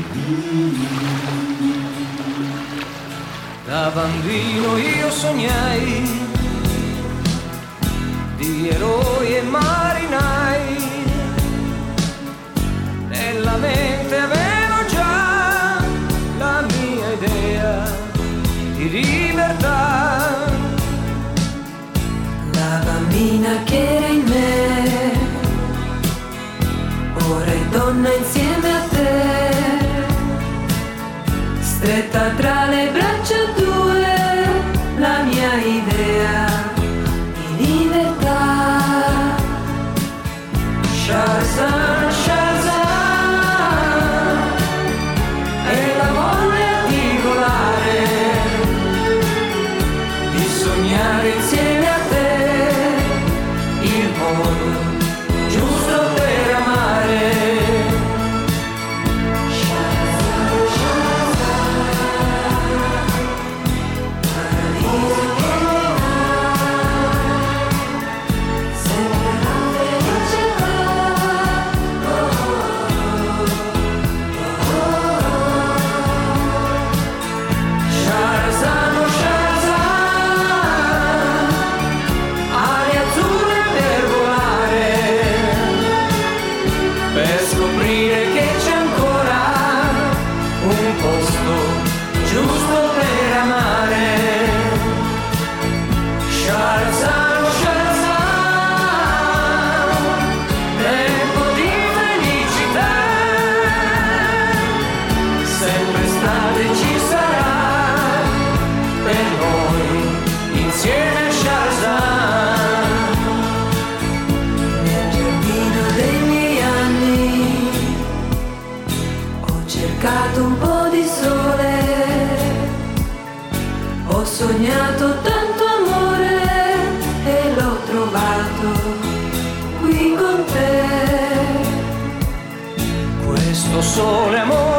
Da bambino io sognai di eroi e marinai, nella mente avevo già la mia idea di libertà. La bambina che era in me, ora è donna insieme a te, stretta tra le braccia tue, la mia idea di libertà. Shazam, Shazam, è la voglia di volare, di sognare insieme a te il modo giusto per amare. Un po' di sole, ho sognato tanto amore e l'ho trovato qui con te. Questo sole amore